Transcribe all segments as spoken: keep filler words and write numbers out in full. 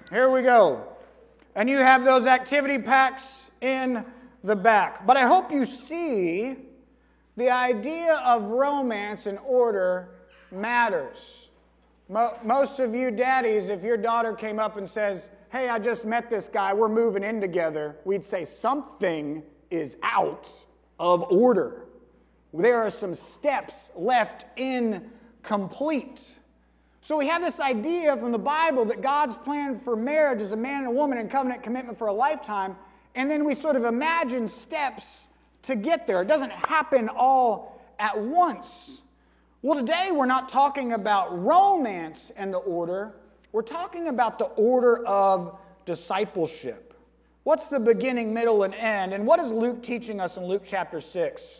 Here we go. And you have those activity packs in the back. But I hope you see the idea of romance and order matters. Mo- most of you daddies, if your daughter came up and says, hey, I just met this guy, we're moving in together, we'd say something is out of order. There are some steps left incomplete. So we have this idea from the Bible that God's plan for marriage is a man and a woman in covenant commitment for a lifetime, and then we sort of imagine steps to get there. It doesn't happen all at once. Well, today we're not talking about romance and the order. We're talking about the order of discipleship. What's the beginning, middle, and end? And what is Luke teaching us in Luke chapter six?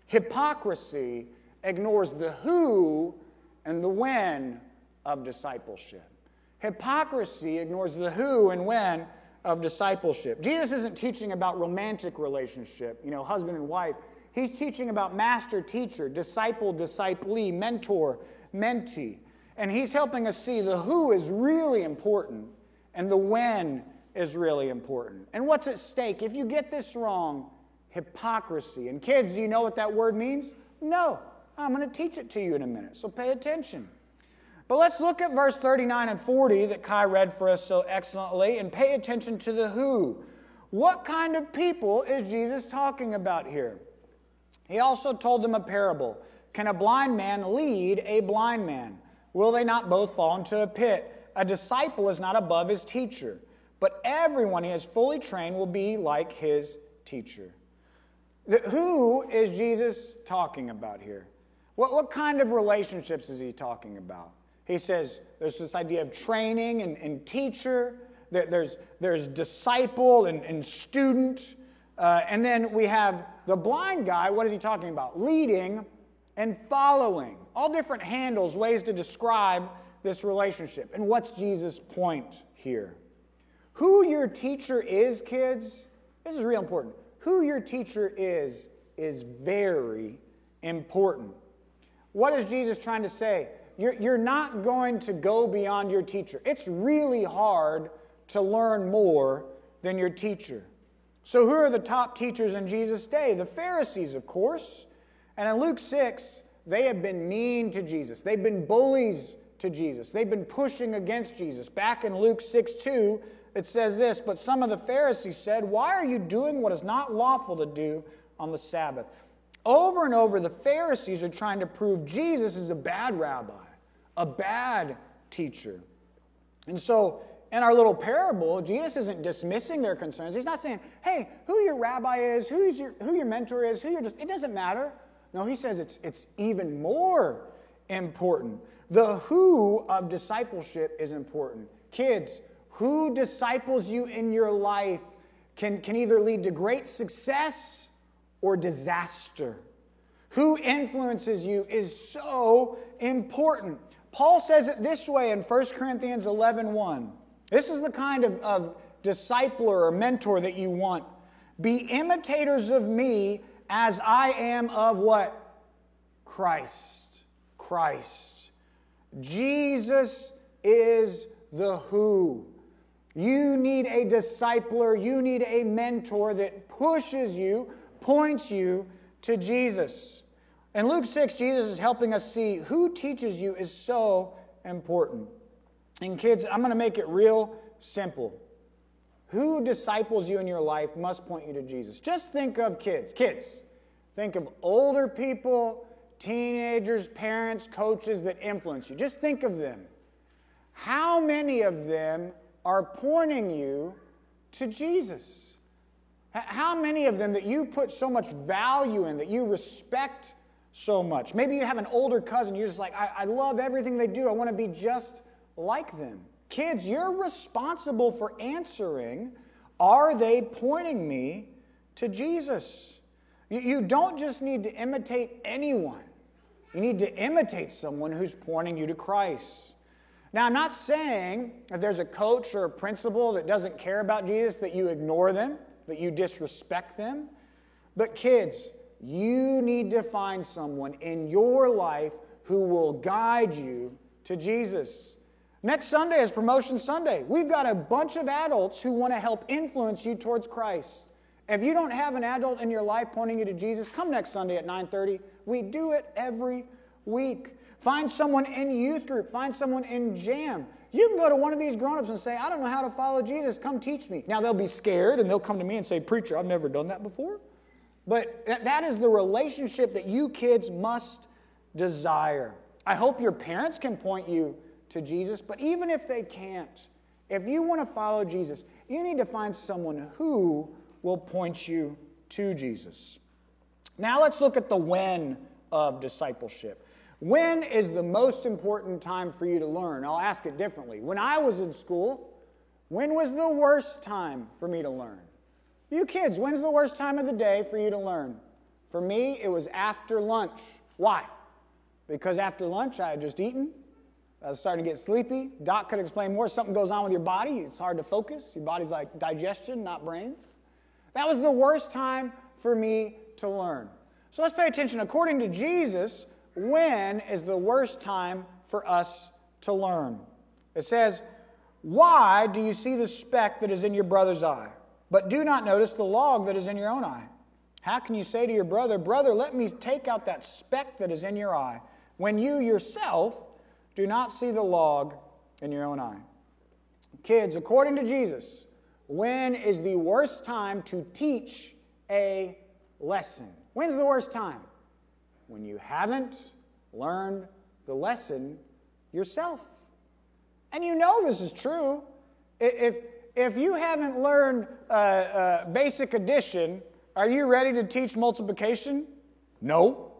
Hypocrisy ignores the who and the when of discipleship. Hypocrisy ignores the who and when of discipleship. Jesus isn't teaching about romantic relationship, you know, husband and wife. He's teaching about master-teacher, disciple-disciplee, mentor-mentee. And he's helping us see the who is really important and the when is really important. And what's at stake? If you get this wrong, hypocrisy. And kids, do you know what that word means? No. I'm going to teach it to you in a minute, so pay attention. But let's look at verse thirty-nine and forty that Kai read for us so excellently and pay attention to the who. What kind of people is Jesus talking about here? He also told them a parable. Can a blind man lead a blind man? Will they not both fall into a pit? A disciple is not above his teacher, but everyone he has fully trained will be like his teacher. The, who is Jesus talking about here? What, what kind of relationships is he talking about? He says there's this idea of training and, and teacher. There's, there's disciple and, and student. Uh, and then we have the blind guy. What is he talking about? Leading and following. All different handles, ways to describe this relationship. And what's Jesus' point here? Who your teacher is, kids, this is real important. Who your teacher is, is very important. What is Jesus trying to say? You're, you're not going to go beyond your teacher. It's really hard to learn more than your teacher. So who are the top teachers in Jesus' day? The Pharisees, of course. And in Luke six, they have been mean to Jesus. They've been bullies to Jesus. They've been pushing against Jesus. Back in Luke six two, it says this, but some of the Pharisees said, why are you doing what is not lawful to do on the Sabbath? Over and over, the Pharisees are trying to prove Jesus is a bad rabbi, a bad teacher. And so, in our little parable, Jesus isn't dismissing their concerns. He's not saying, hey, who your rabbi is, who's your, who your mentor is, who your... It doesn't matter. No, he says it's, it's even more important. The who of discipleship is important. Kids, who disciples you in your life can, can either lead to great success or disaster. Who influences you is so important. Paul says it this way in First Corinthians eleven one. This is the kind of, of discipler or mentor that you want. Be imitators of me as I am of what? Christ. Christ. Jesus is the who. You need a discipler, you need a mentor that pushes you, points you to Jesus. In Luke six, Jesus is helping us see who teaches you is so important. And kids, I'm going to make it real simple. Who disciples you in your life must point you to Jesus. Just think of kids. Kids, think of older people, teenagers, parents, coaches that influence you. Just think of them. How many of them are pointing you to Jesus? How many of them that you put so much value in, that you respect so much? Maybe you have an older cousin, you're just like, I, I love everything they do. I want to be just like them. Kids, you're responsible for answering, are they pointing me to Jesus? You, you don't just need to imitate anyone. You need to imitate someone who's pointing you to Christ. Now, I'm not saying if there's a coach or a principal that doesn't care about Jesus that you ignore them, that you disrespect them. But kids, you need to find someone in your life who will guide you to Jesus. Next Sunday is Promotion Sunday. We've got a bunch of adults who want to help influence you towards Christ. If you don't have an adult in your life pointing you to Jesus, come next Sunday at nine thirty. We do it every week. Find someone in youth group. Find someone in jam. You can go to one of these grown-ups and say, I don't know how to follow Jesus. Come teach me. Now, they'll be scared, and they'll come to me and say, Preacher, I've never done that before. But that is the relationship that you kids must desire. I hope your parents can point you to Jesus, but even if they can't, if you want to follow Jesus, you need to find someone who will point you to Jesus. Now let's look at the when of discipleship. When is the most important time for you to learn? I'll ask it differently. When I was in school, when was the worst time for me to learn? You kids, when's the worst time of the day for you to learn? For me, it was after lunch. Why? Because after lunch, I had just eaten. I was starting to get sleepy. Doc could explain more. Something goes on with your body. It's hard to focus. Your body's like digestion, not brains. That was the worst time for me to learn. So let's pay attention. According to Jesus, when is the worst time for us to learn? It says, why do you see the speck that is in your brother's eye, but do not notice the log that is in your own eye? How can you say to your brother, Brother, let me take out that speck that is in your eye, when you yourself do not see the log in your own eye? Kids, according to Jesus, when is the worst time to teach a lesson? When's the worst time? When you haven't learned the lesson yourself. And you know this is true. If, if you haven't learned uh, uh, basic addition, are you ready to teach multiplication? No.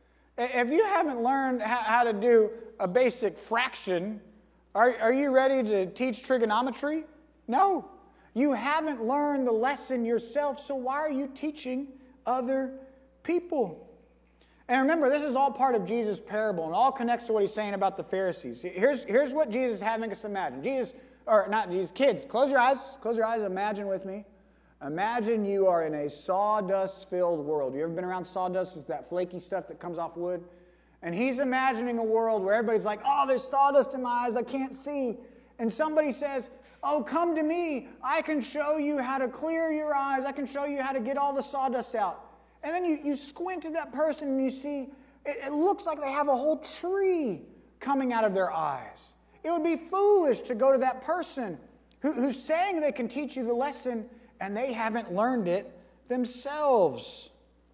If you haven't learned how, how to do a basic fraction, are, are you ready to teach trigonometry? No. You haven't learned the lesson yourself, so why are you teaching other people? And remember, this is all part of Jesus' parable, and all connects to what he's saying about the Pharisees. Here's, here's what Jesus is having us imagine. Jesus, or not Jesus, kids, close your eyes. Close your eyes, imagine with me. Imagine you are in a sawdust-filled world. You ever been around sawdust? It's that flaky stuff that comes off wood. And he's imagining a world where everybody's like, oh, there's sawdust in my eyes, I can't see. And somebody says, oh, come to me. I can show you how to clear your eyes. I can show you how to get all the sawdust out. And then you, you squint at that person and you see, it, it looks like they have a whole tree coming out of their eyes. It would be foolish to go to that person who, who's saying they can teach you the lesson and they haven't learned it themselves.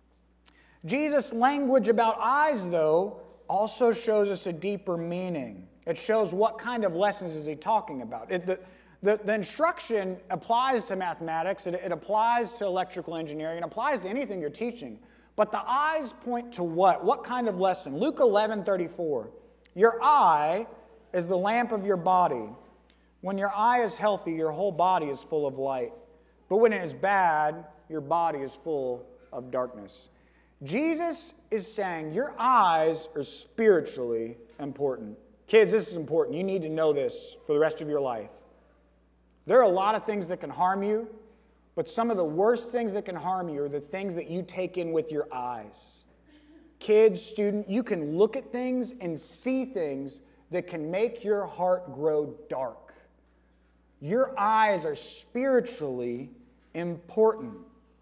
Jesus' language about eyes, though, also shows us a deeper meaning. It shows what kind of lessons is he talking about. It, the, the, the instruction applies to mathematics, it, it applies to electrical engineering, it applies to anything you're teaching. But the eyes point to what? What kind of lesson? Luke eleven thirty-four. Your eye is the lamp of your body. When your eye is healthy, your whole body is full of light. But when it is bad, your body is full of darkness. Jesus is saying your eyes are spiritually important. Kids, this is important. You need to know this for the rest of your life. There are a lot of things that can harm you, but some of the worst things that can harm you are the things that you take in with your eyes. Kids, student, you can look at things and see things that can make your heart grow dark. Your eyes are spiritually important.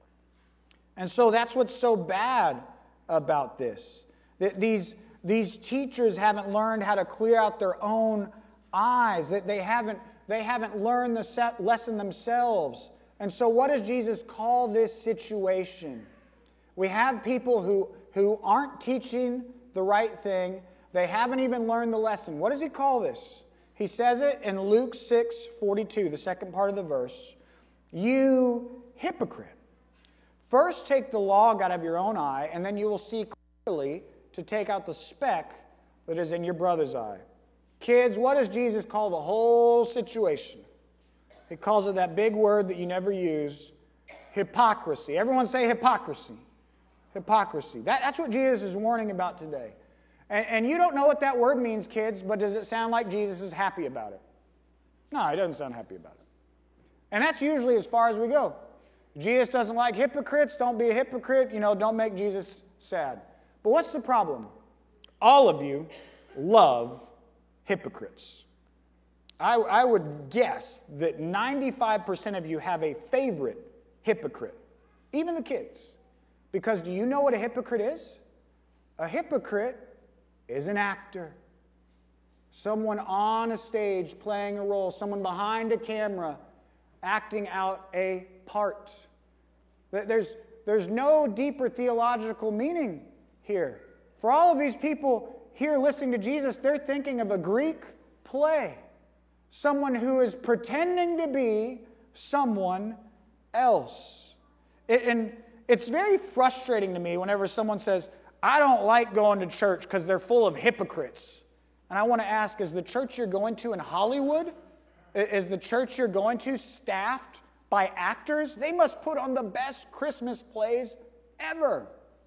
And so that's what's so bad about this. That these, these teachers haven't learned how to clear out their own eyes. That they haven't, they haven't learned the set lesson themselves. And so what does Jesus call this situation? We have people who, who aren't teaching the right thing. They haven't even learned the lesson. What does he call this? He says it in Luke six forty-two, the second part of the verse. You hypocrite. First take the log out of your own eye, and then you will see clearly to take out the speck that is in your brother's eye. Kids, what does Jesus call the whole situation? He calls it that big word that you never use, hypocrisy. Everyone say hypocrisy. Hypocrisy. That, that's what Jesus is warning about today. And, and you don't know what that word means, kids, but does it sound like Jesus is happy about it? No, he doesn't sound happy about it. And that's usually as far as we go. Jesus doesn't like hypocrites. Don't be a hypocrite. You know, don't make Jesus sad. But what's the problem? All of you love hypocrites. I, I would guess that ninety-five percent of you have a favorite hypocrite, even the kids. Because do you know what a hypocrite is? A hypocrite is an actor. Someone on a stage playing a role, someone behind a camera acting out a part. There's, there's no deeper theological meaning here. For all of these people here listening to Jesus, they're thinking of a Greek play. Someone who is pretending to be someone else. It, and it's very frustrating to me whenever someone says, I don't like going to church because they're full of hypocrites. And I want to ask, is the church you're going to in Hollywood? Is the church you're going to staffed by actors? They must put on the best Christmas plays ever.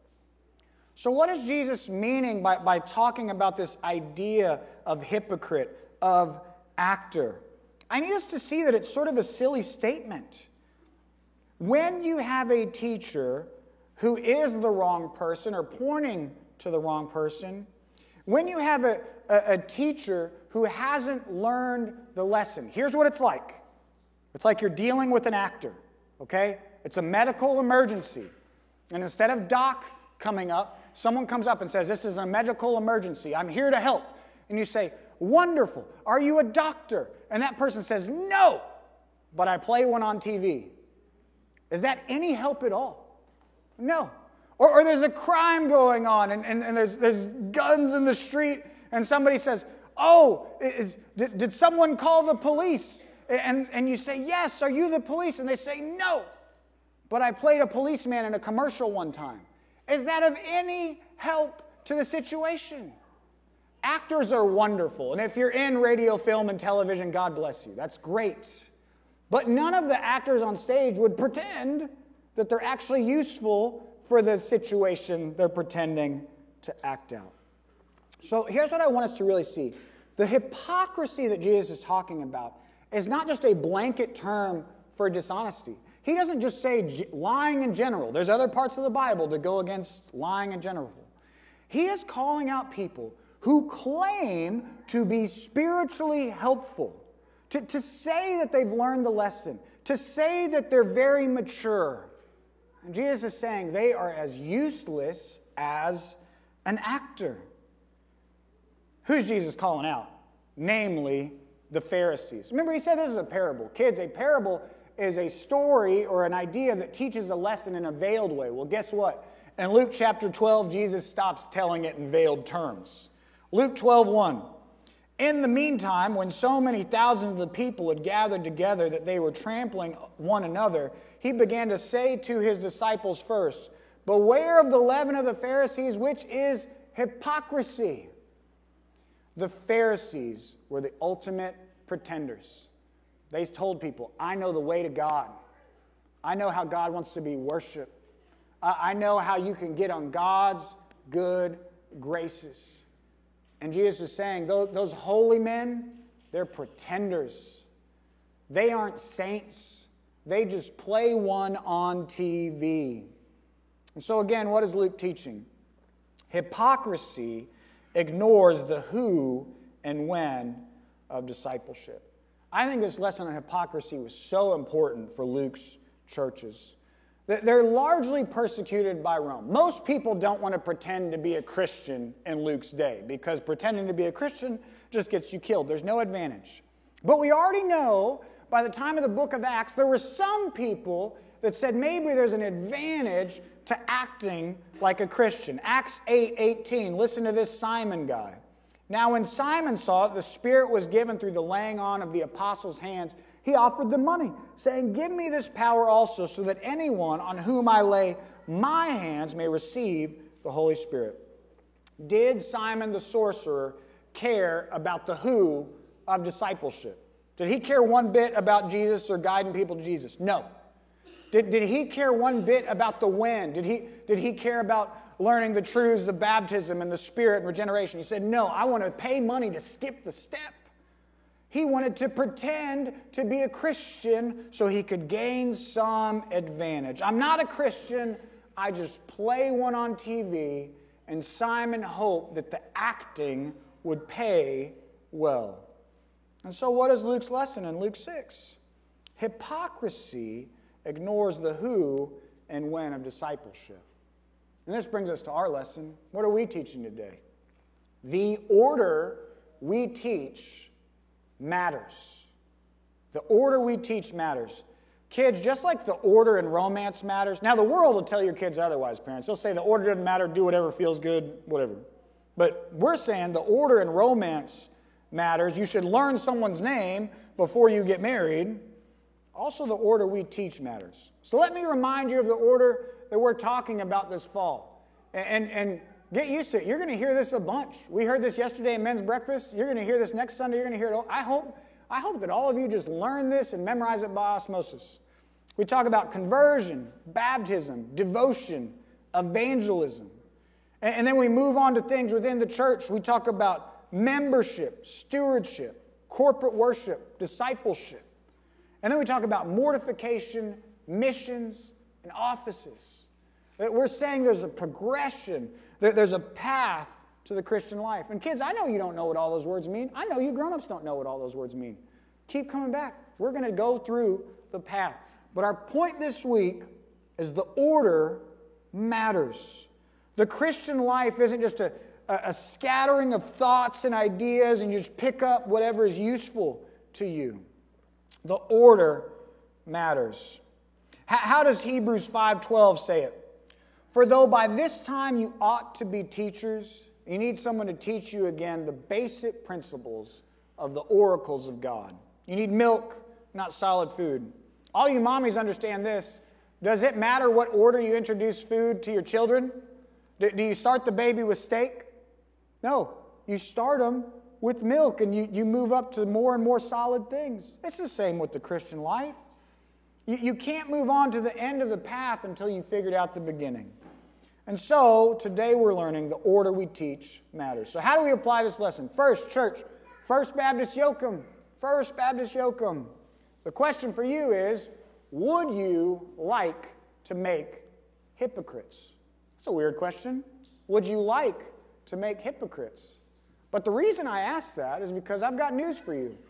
So what is Jesus meaning by, by talking about this idea of hypocrite, of actor? I need us to see that it's sort of a silly statement. When you have a teacher who is the wrong person or pointing to the wrong person, when you have a, a, a teacher who hasn't learned the lesson, here's what it's like. It's like you're dealing with an actor, okay? It's a medical emergency. And instead of doc coming up, someone comes up and says, this is a medical emergency. I'm here to help. And you say, wonderful. Are you a doctor? And that person says, no, but I play one on T V. Is that any help at all? No. Or, or there's a crime going on and, and, and there's, there's guns in the street and somebody says, oh, is, did, did someone call the police? And, and you say, yes, are you the police? And they say, no, but I played a policeman in a commercial one time. Is that of any help to the situation? Actors are wonderful. And if you're in radio, film, and television, God bless you. That's great. But none of the actors on stage would pretend that they're actually useful for the situation they're pretending to act out. So here's what I want us to really see. The hypocrisy that Jesus is talking about is not just a blanket term for dishonesty. He doesn't just say lying in general. There's other parts of the Bible that go against lying in general. He is calling out people who claim to be spiritually helpful, to, to say that they've learned the lesson, to say that they're very mature. And Jesus is saying they are as useless as an actor. Who's Jesus calling out? Namely, the Pharisees. Remember, he said this is a parable. Kids, a parable is a story or an idea that teaches a lesson in a veiled way. Well, guess what? In Luke chapter twelve, Jesus stops telling it in veiled terms. Luke twelve one. In the meantime, when so many thousands of the people had gathered together that they were trampling one another, he began to say to his disciples first, beware of the leaven of the Pharisees, which is hypocrisy. The Pharisees were the ultimate pretenders. They told people, I know the way to God. I know how God wants to be worshiped. I know how you can get on God's good graces. And Jesus is saying, those holy men, they're pretenders. They aren't saints. They just play one on T V. And so again, what is Luke teaching? Hypocrisy ignores the who and when of discipleship. I think this lesson on hypocrisy was so important for Luke's churches. They're largely persecuted by Rome. Most people don't want to pretend to be a Christian in Luke's day because pretending to be a Christian just gets you killed. There's no advantage. But we already know by the time of the book of Acts, there were some people that said maybe there's an advantage to acting like a Christian. Acts eight eighteen, listen to this Simon guy. Now when Simon saw it, the Spirit was given through the laying on of the apostles' hands. He offered them money, saying, give me this power also, so that anyone on whom I lay my hands may receive the Holy Spirit. Did Simon the sorcerer care about the who of discipleship? Did he care one bit about Jesus or guiding people to Jesus? No. Did, did he care one bit about the when? Did he, did he care about learning the truths of baptism and the Spirit and regeneration? He said, no, I want to pay money to skip the step. He wanted to pretend to be a Christian so he could gain some advantage. I'm not a Christian. I just play one on T V. And Simon hoped that the acting would pay well. And so what is Luke's lesson in Luke six? Hypocrisy ignores the who and when of discipleship. And this brings us to our lesson. What are we teaching today? The order we teach matters. The order we teach matters. Kids, just like the order in romance matters. Now, the world will tell your kids otherwise, parents. They'll say the order doesn't matter, do whatever feels good, whatever. But we're saying the order in romance matters. You should learn someone's name before you get married. Also, the order we teach matters. So let me remind you of the order that we're talking about this fall. And, and, and get used to it. You're going to hear this a bunch. We heard this yesterday in men's breakfast. You're going to hear this next Sunday. You're going to hear it. I hope, I hope that all of you just learn this and memorize it by osmosis. We talk about conversion, baptism, devotion, evangelism. And, and then we move on to things within the church. We talk about membership, stewardship, corporate worship, discipleship. And then we talk about mortification, missions, and offices. That we're saying there's a progression, there's a path to the Christian life. And kids, I know you don't know what all those words mean. I know you grown-ups don't know what all those words mean. Keep coming back. We're going to go through the path. But our point this week is the order matters. The Christian life isn't just a, a, a scattering of thoughts and ideas and you just pick up whatever is useful to you. The order matters. How, how does Hebrews five twelve say it? For though by this time you ought to be teachers, you need someone to teach you again the basic principles of the oracles of God. You need milk, not solid food. All you mommies understand this. Does it matter what order you introduce food to your children? Do, do you start the baby with steak? No. You start them with milk and you, you move up to more and more solid things. It's the same with the Christian life. You, you can't move on to the end of the path until you figured out the beginning. And so, today we're learning the order we teach matters. So how do we apply this lesson? First, church, First Baptist Yoakum. First Baptist Yoakum. The question for you is, would you like to make hypocrites? That's a weird question. Would you like to make hypocrites? But the reason I ask that is because I've got news for you.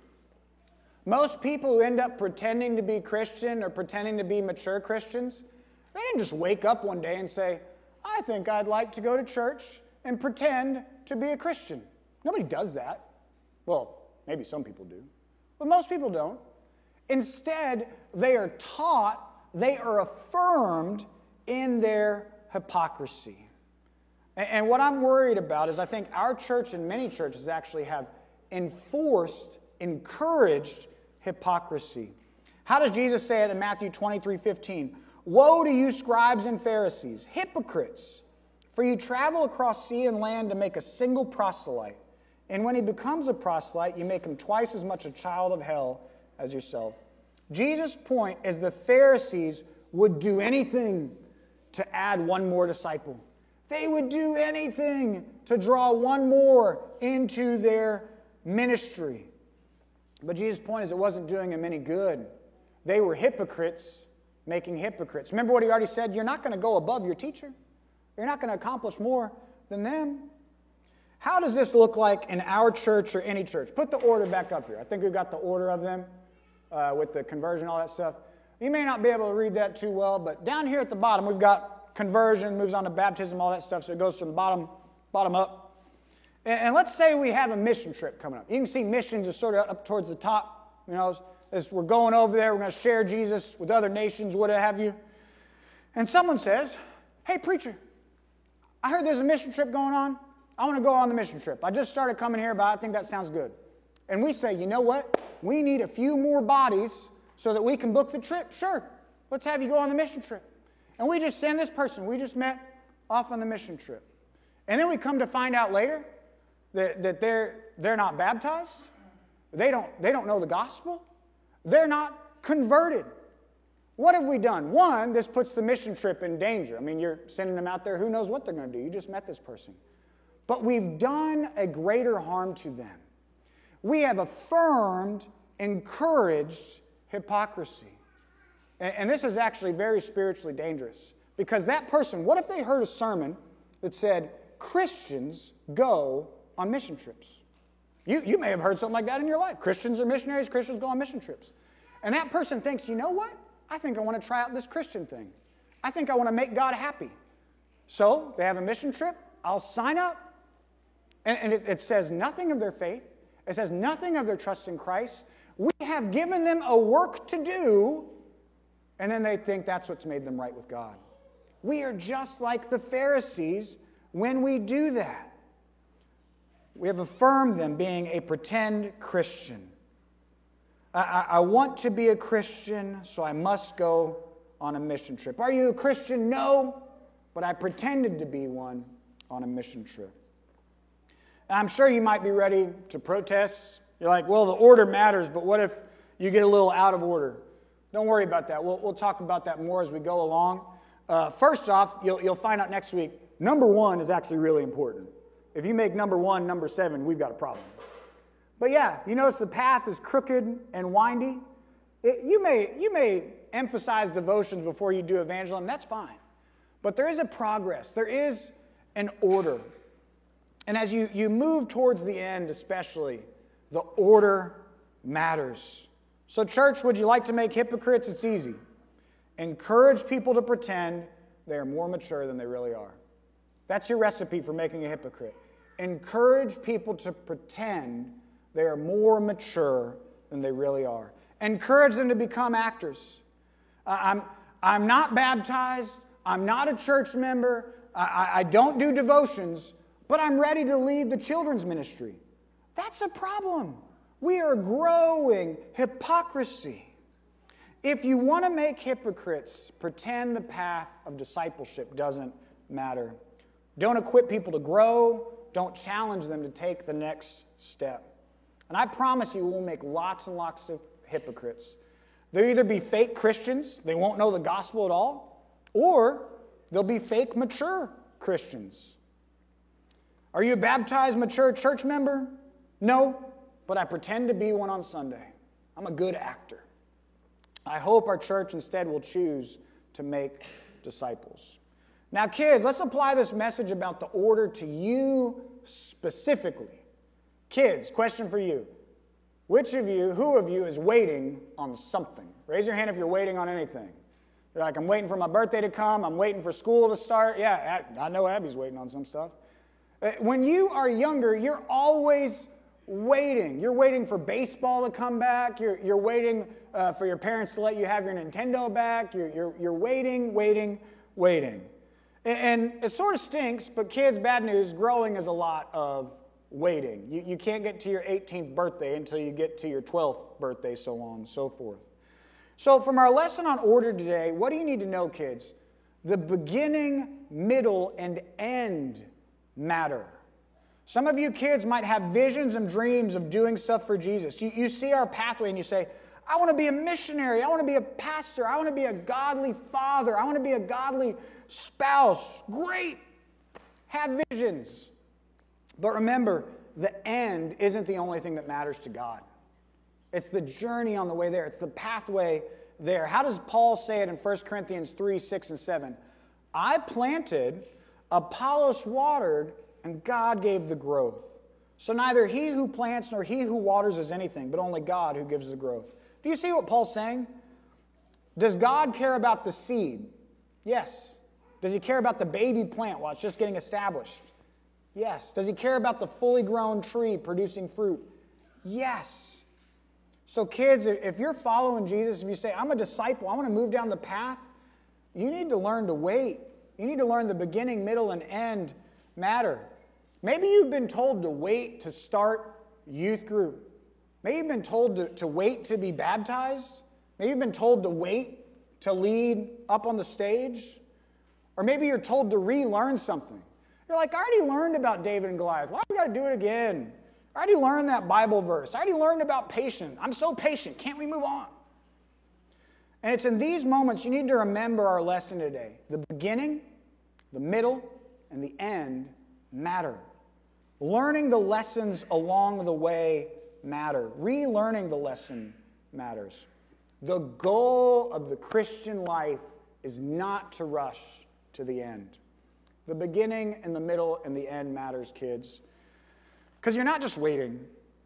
Most people who end up pretending to be Christian or pretending to be mature Christians, they didn't just wake up one day and say, I think I'd like to go to church and pretend to be a Christian. Nobody does that. Well, maybe some people do, but most people don't. Instead, they are taught, they are affirmed in their hypocrisy. And what I'm worried about is I think our church and many churches actually have enforced, encouraged hypocrisy. How does Jesus say it in Matthew twenty-three fifteen? Woe to you, scribes and Pharisees, hypocrites! For you travel across sea and land to make a single proselyte. And when he becomes a proselyte, you make him twice as much a child of hell as yourself. Jesus' point is the Pharisees would do anything to add one more disciple. They would do anything to draw one more into their ministry. But Jesus' point is it wasn't doing them any good. They were hypocrites making hypocrites. Remember what he already said? You're not going to go above your teacher. You're not going to accomplish more than them. How does this look like in our church or any church? Put the order back up here. I think we've got the order of them uh, with the conversion, all that stuff. You may not be able to read that too well, but down here at the bottom, we've got conversion, moves on to baptism, all that stuff, so it goes from the bottom, bottom up. And, and let's say we have a mission trip coming up. You can see missions is sort of up towards the top. You know, as we're going over there, we're going to share Jesus with other nations, what have you. And someone says, hey, preacher, I heard there's a mission trip going on. I want to go on the mission trip. I just started coming here, but I think that sounds good. And we say, you know what? We need a few more bodies so that we can book the trip. Sure, let's have you go on the mission trip. And we just send this person we just met off on the mission trip. And then we come to find out later that, that they're, they're not baptized. They don't, they don't know the gospel. They're not converted. What have we done? One, this puts the mission trip in danger. I mean, you're sending them out there. Who knows what they're going to do? You just met this person. But we've done a greater harm to them. We have affirmed, encouraged hypocrisy. And, and this is actually very spiritually dangerous. Because that person, what if they heard a sermon that said, Christians go on mission trips? You, you may have heard something like that in your life. Christians are missionaries, Christians go on mission trips. And that person thinks, you know what? I think I want to try out this Christian thing. I think I want to make God happy. So they have a mission trip. I'll sign up. And, and it, it says nothing of their faith. It says nothing of their trust in Christ. We have given them a work to do, and then they think that's what's made them right with God. We are just like the Pharisees when we do that. We have affirmed them being a pretend Christian. I, I, I want to be a Christian, so I must go on a mission trip. Are you a Christian? No, but I pretended to be one on a mission trip. And I'm sure you might be ready to protest. You're like, well, the order matters, but what if you get a little out of order? Don't worry about that. We'll, we'll talk about that more as we go along. Uh, first off, you'll, you'll find out next week, number one is actually really important. If you make number one number seven, we've got a problem. But yeah, you notice the path is crooked and windy. It, you may, you may emphasize devotions before you do evangelism. That's fine. But there is a progress. There is an order. And as you, you move towards the end especially, the order matters. So church, would you like to make hypocrites? It's easy. Encourage people to pretend they are more mature than they really are. That's your recipe for making a hypocrite. Encourage people to pretend they are more mature than they really are. Encourage them to become actors. Uh, I'm, I'm not baptized. I'm not a church member. I, I don't do devotions, but I'm ready to lead the children's ministry. That's a problem. We are growing hypocrisy. If you want to make hypocrites, pretend the path of discipleship doesn't matter. Don't equip people to grow. Don't challenge them to take the next step. And I promise you, we'll make lots and lots of hypocrites. They'll either be fake Christians, they won't know the gospel at all, or they'll be fake mature Christians. Are you a baptized, mature church member? No, but I pretend to be one on Sunday. I'm a good actor. I hope our church instead will choose to make disciples. Now, kids, let's apply this message about the order to you specifically. Kids, question for you. Which of you, who of you is waiting on something? Raise your hand if you're waiting on anything. You're like, I'm waiting for my birthday to come. I'm waiting for school to start. Yeah, I know Abby's waiting on some stuff. When you are younger, you're always waiting. You're waiting for baseball to come back. You're, you're waiting uh, for your parents to let you have your Nintendo back. You're, you're, you're waiting, waiting, waiting. And, and it sort of stinks, but kids, bad news, growing is a lot of waiting. You, you can't get to your eighteenth birthday until you get to your twelfth birthday, so on and so forth. So from our lesson on order today, what do you need to know, kids? The beginning, middle, and end matter. Some of you kids might have visions and dreams of doing stuff for Jesus. You, you see our pathway and you say, I want to be a missionary. I want to be a pastor. I want to be a godly father. I want to be a godly spouse. Great. Have visions. But remember, the end isn't the only thing that matters to God. It's the journey on the way there. It's the pathway there. How does Paul say it in First Corinthians three, six, and seven? I planted, Apollos watered, and God gave the growth. So neither he who plants nor he who waters is anything, but only God who gives the growth. Do you see what Paul's saying? Does God care about the seed? Yes. Does he care about the baby plant while it's just getting established? Yes. Does he care about the fully grown tree producing fruit? Yes. So kids, if you're following Jesus, if you say, I'm a disciple, I want to move down the path, you need to learn to wait. You need to learn the beginning, middle, and end matter. Maybe you've been told to wait to start youth group. Maybe you've been told to, to wait to be baptized. Maybe you've been told to wait to lead up on the stage. Or maybe you're told to relearn something. You're like, I already learned about David and Goliath. Why do we got to do it again? I already learned that Bible verse. I already learned about patience. I'm so patient. Can't we move on? And it's in these moments you need to remember our lesson today. The beginning, the middle, and the end matter. Learning the lessons along the way matter. Relearning the lesson matters. The goal of the Christian life is not to rush to the end. The beginning and the middle and the end matters, kids. Because you're not just waiting.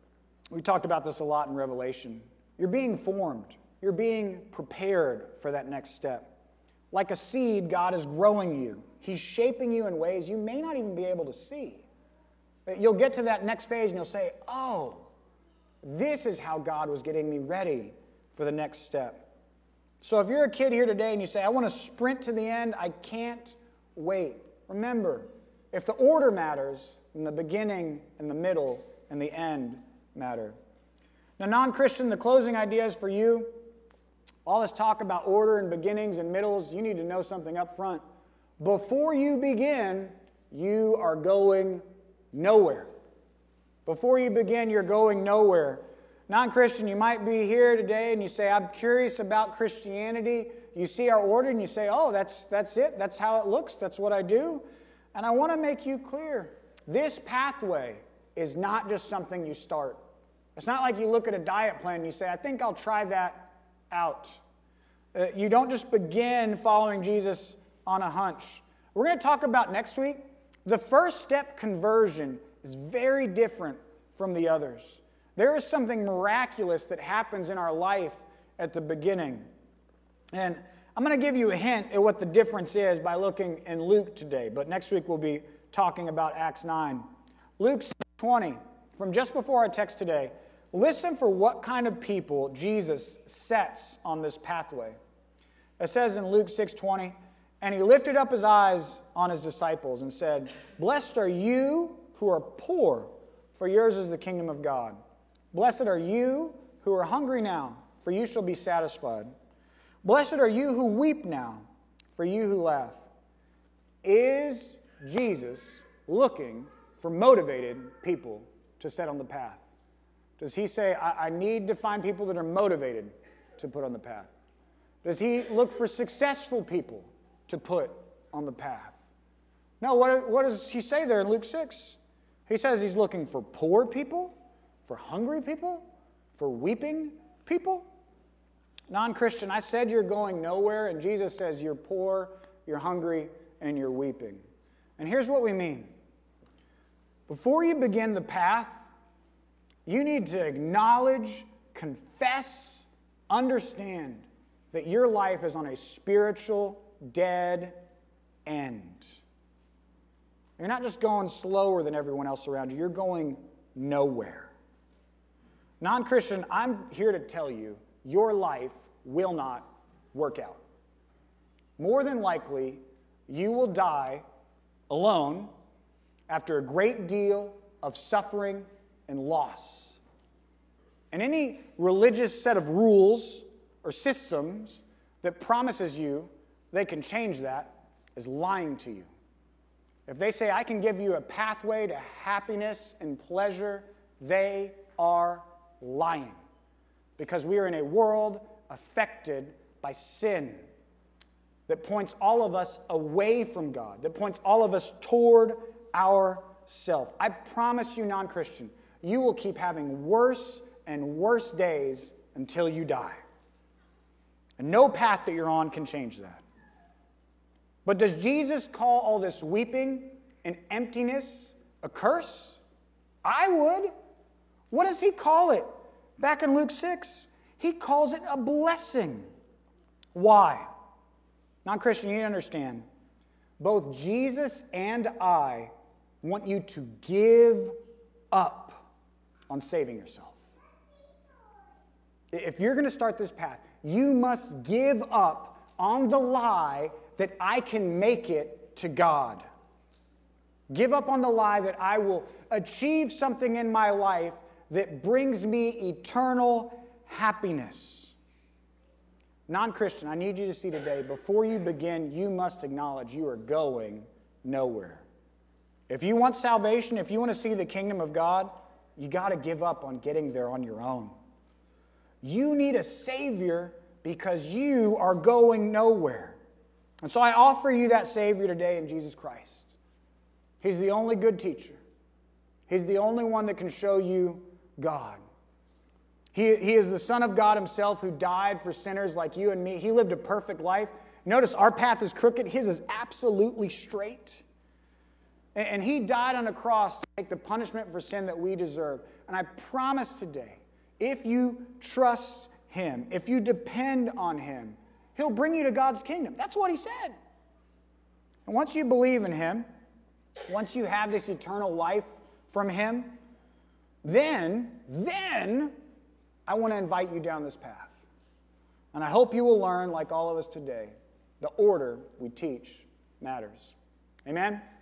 We talked about this a lot in Revelation. You're being formed. You're being prepared for that next step. Like a seed, God is growing you. He's shaping you in ways you may not even be able to see. You'll get to that next phase and you'll say, oh, this is how God was getting me ready for the next step. So if you're a kid here today and you say, I want to sprint to the end, I can't wait. Remember, if the order matters, then the beginning and the middle and the end matter. Now, non-Christian, the closing ideas for you, all this talk about order and beginnings and middles, you need to know something up front. Before you begin, you are going nowhere. Before you begin, you're going nowhere. Non-Christian, you might be here today and you say, I'm curious about Christianity. You see our order and you say, oh, that's, that's it. That's how it looks. That's what I do. And I want to make you clear, this pathway is not just something you start. It's not like you look at a diet plan and you say, I think I'll try that out. Uh, you don't just begin following Jesus on a hunch. We're going to talk about next week. The first step conversion is very different from the others. There is something miraculous that happens in our life at the beginning. And I'm going to give you a hint at what the difference is by looking in Luke today. But next week we'll be talking about Acts nine. Luke twenty, from just before our text today, listen for what kind of people Jesus sets on this pathway. It says in Luke six twenty, and he lifted up his eyes on his disciples and said, blessed are you who are poor, for yours is the kingdom of God. Blessed are you who are hungry now, for you shall be satisfied. Blessed are you who weep now, for you who laugh. Is Jesus looking for motivated people to set on the path? Does he say, I, I need to find people that are motivated to put on the path? Does he look for successful people to put on the path? No, what, what does he say there in Luke six? He says he's looking for poor people, for hungry people, for weeping people. Non-Christian, I said you're going nowhere, and Jesus says you're poor, you're hungry, and you're weeping. And here's what we mean. Before you begin the path, you need to acknowledge, confess, understand that your life is on a spiritual dead end. You're not just going slower than everyone else around you. You're going nowhere. Non-Christian, I'm here to tell you, your life will not work out. More than likely, you will die alone after a great deal of suffering and loss. And any religious set of rules or systems that promises you they can change that is lying to you. If they say, I can give you a pathway to happiness and pleasure, they are lying. Because we are in a world affected by sin that points all of us away from God, that points all of us toward ourself. I promise you, non-Christian, you will keep having worse and worse days until you die. And no path that you're on can change that. But does Jesus call all this weeping and emptiness a curse? I would. What does he call it? Back in Luke six, he calls it a blessing. Why? Non-Christian, you need to understand. Both Jesus and I want you to give up on saving yourself. If you're going to start this path, you must give up on the lie that I can make it to God. Give up on the lie that I will achieve something in my life that brings me eternal happiness. Non-Christian, I need you to see today, before you begin, you must acknowledge you are going nowhere. If you want salvation, if you want to see the kingdom of God, you got to give up on getting there on your own. You need a Savior because you are going nowhere. And so I offer you that Savior today in Jesus Christ. He's the only good teacher. He's the only one that can show you God. He, he is the Son of God himself who died for sinners like you and me. He lived a perfect life. Notice our path is crooked. His is absolutely straight. And he died on a cross to take the punishment for sin that we deserve. And I promise today, if you trust him, if you depend on him, he'll bring you to God's kingdom. That's what he said. And once you believe in him, once you have this eternal life from him, then, then I want to invite you down this path. And I hope you will learn, like all of us today, the order we teach matters. Amen?